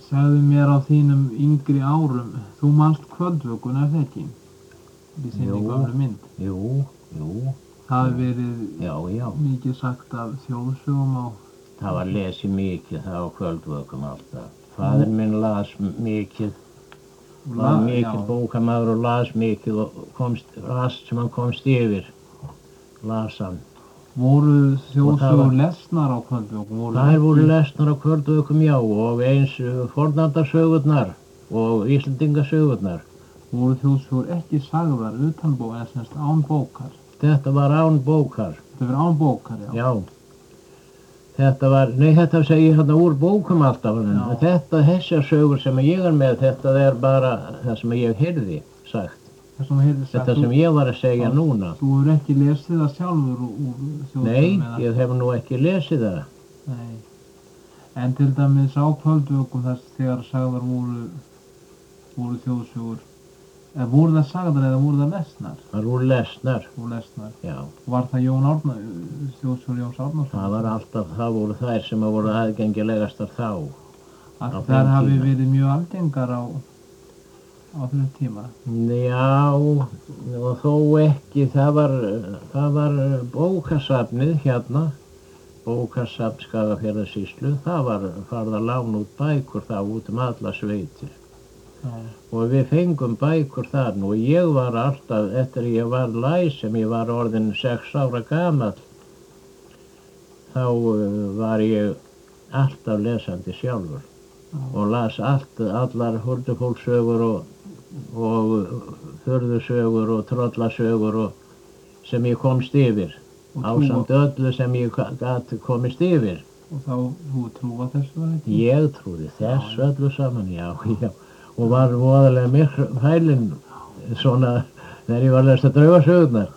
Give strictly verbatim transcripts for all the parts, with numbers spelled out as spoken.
Segðu mér á þínum yngri árum, þú manst Kvöldvökun, er það ekki? Í sinni Jú. gömlu mynd. Jú, jú. Það hefur verið Já, já. mikið sagt af þjóðsögum á... Það var lesið mikið það á Kvöldvökum alltaf. Faðir minn las mikið, var La- mikið já. bókamaður og las mikið og komst, las sem hann komst yfir, las hann. Voru Og það þjóðsögur var- lesnar á Kvöldvökun? Voru Þær voru ekki- lesnar á Kvöldvökum, já, og eins fornaldarsögurnar og Íslendingasögurnar. Voru þjóðsögur ekki sagðar utan bókar, eða semst án bókar? Þetta var án bókar, Það verið án bókar, já. já. Þetta var, nei þetta segi ég hérna úr bókum alltaf, en Já. þetta, þessar sögur sem ég er með, þetta er bara það sem ég heyrði sagt. Það sem heyrði sagt, Þetta sem ég var að segja núna. Þú hefur ekki lesið það sjálfur úr, úr þjóðsögum? Nei, eða- ég hef nú ekki lesið það. Nei. En til dæmis á Kvöldvökum þess þegar sagðar voru, voru þjóðsögur, eða voru það sagðar eða voru það lesnar? Það voru lesnar, Voru lesnar. já. Var það Jón Árna, þjóðsögur Jóns Árnason? Það var alltaf, það voru þær sem voru aðgengilegastar þá. Að á þær þeim hafi tíma. verið mjög algengar á, á þessum tíma. Já, og þó ekki, það var, það var bókasafnið hérna, bókasafn Skagafjarðarsýslu, það var farið að lána út bækur þá út um alla sveitir. Já. Og við fengum bækur þar nú og ég var alltaf, eftir að ég var læs sem ég var orðin sex ára gamall, þá uh, var ég alltaf lesandi sjálfur og las allt, allar huldufólkssögur og, og furðusögur og trollasögur og sem ég komst yfir, Og ásamt trúa- öllu sem ég gat komist yfir. Og þá, þú trúa þessu var ekki? Ég trúði þess öllu saman, já, já, og var voðalega miklu fælinn svona þegar ég var að lesa draugasögurnar.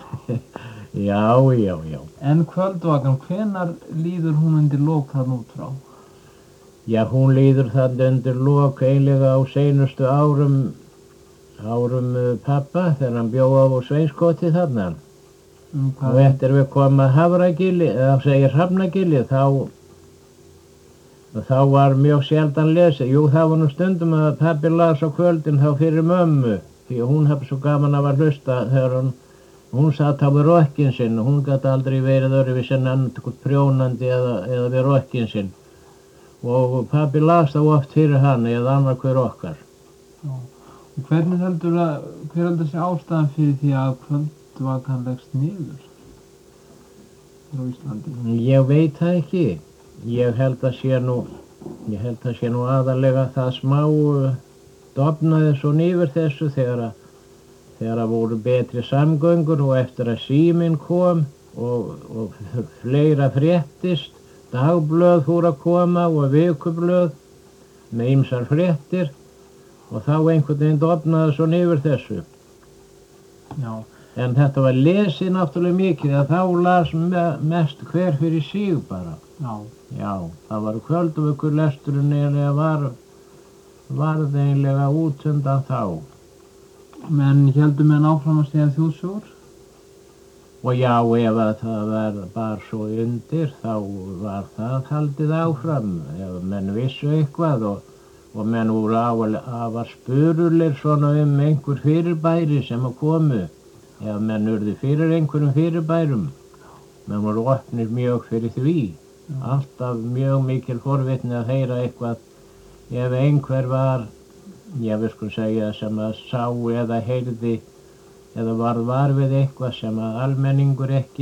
Já, já, já. En Kvöldvakan, hvenar líður hún undir lok þarna út frá? Já, hún líður þannig undir lok eiginlega á seinustu árum, árum uh, pappa þegar hann bjó á Sveinskoti þarna. Um Og hvað? eftir við komum að Hafragili, eða segir Hrafnagili, þá, þá var mjög sjaldan lesið. Jú, það var nú stundum að pappi las á kvöldin þá fyrir mömmu, því að hún hafði svo gaman af að hlusta þegar hún, hún satt á við rokkinn sinn og hún gæti aldrei verið öðruvísi en annað prjónandi eða, eða við rokkinn sinn. Og pappi las þá oft fyrir hann eða annar hver okkar. Já. Og hvernig heldur að, hver heldur þessi ástæðan fyrir því að Kvöldvakan leggst niður á Íslandi? Ég veit það ekki. Ég held að sé nú, ég held að sé nú aðalega það smá uh, dofnaði svo nýfur þessu þegar að, þegar að voru betri samgöngur og eftir að síminn kom og, og fleira fréttist, dagblöð fór að koma og vikublöð með ýmsar fréttir og þá einhvern veginn dofnaði svo nýfur þessu. Já. En þetta var lesið náttúrulega mikið að þá las me mest hver fyrir sig bara. Já. Já, það var Kvöldvöku lesturinn eiginlega var, varð eiginlega út undan þá. Men heldur menn áfram að segja þjóðsögur? Og já, ef að það var bara svo undir, þá var það haldið áfram. Ef menn vissu eitthvað og, og menn voru afar spurulir svona um einhver fyrirbæri sem að komu. Ef menn urðu fyrir einhverjum fyrirbærum. Menn voru opnir mjög fyrir því. Alltaf mjög mikil forvitni að heyra eitthvað ef einhver var, ég við skulum segja, sem að sá eða heyrði eða varð var við eitthvað sem að almenningur ekki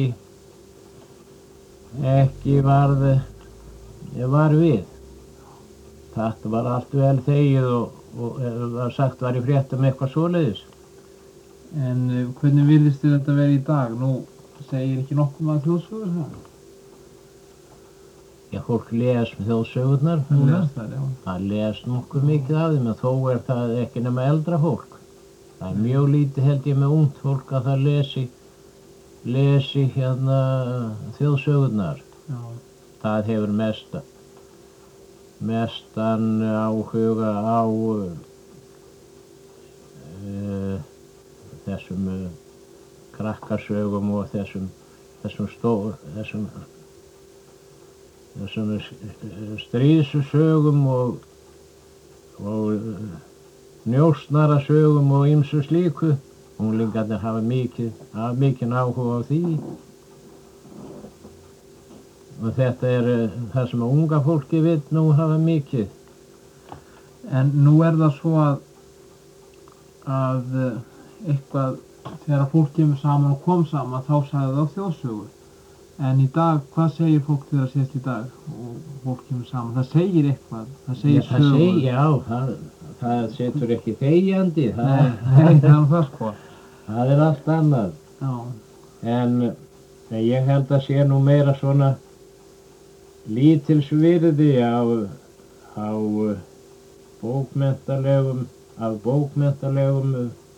ekki varð var við. Þetta var allt vel þegið og, og var sagt var í fréttum eitthvað svoleiðis. En uh, hvernig virðist þið þetta vera í dag? Nú segir ekki nokkuð að þjóðsögur það? Já, fólk les þjóðsögurnar Það núna. les þær, já. Það les nokkuð mikið af þeim, en þó er það ekki nema eldra fólk. Það er mjög lítið held ég með ungt fólk að það lesi, lesi hérna þjóðsögurnar. Já. Það hefur mesta, mestan áhuga á uh, þessum uh, krakkasögum og þessum, þessum stór, þessum þessum stríðsögum og, og njósnara sögum og ýmsu slíku. Unglingarnir hafa mikið, hafa mikið áhuga á því. Og þetta er það sem unga fólki vill nú hafa mikið. En nú er það svo að, að eitthvað, þegar fólk kemur saman og kom saman, þá sagði það á þjóðsögur. En í dag, hvað segir fólk þegar það sést í dag og fólk kemur saman? Það segir eitthvað, það segir Já, það sögur. segir, já, það, það setur ekki þegjandi. Það, Nei, nei, það er það sko. það er allt annað. Já, En ég held að sé nú meira svona lítilsvirði á, á bókmenntalegum, af bókmenntalegum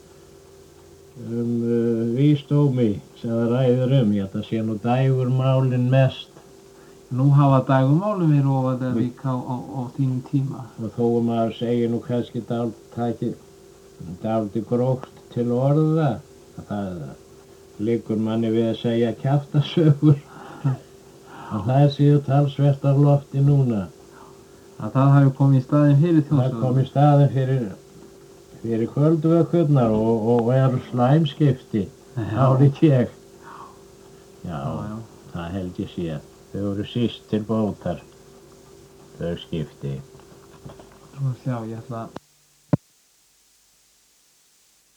um uh, vísdómi sem það ræður um. Ég held að sé nú dægurmálin mest. nú hafa dægurmálin verið ofalega líka á, á, á þínum tíma. Og þó að maður segir nú kannski dálítið dálítið gróft til orða, það liggur manni við að segja kjaftasögur. Og það séu talsvert af lofti núna. Að það hafi komið í staðinn fyrir Það þjóðsögur. kom í staðinn fyrir, fyrir kvöldvökurnar og, og er slæmskipti. Álít ég. Já, Já, já. það held ég sé. Þau voru síst til bótar. Þau skipti. Nú sjá, ég ætla að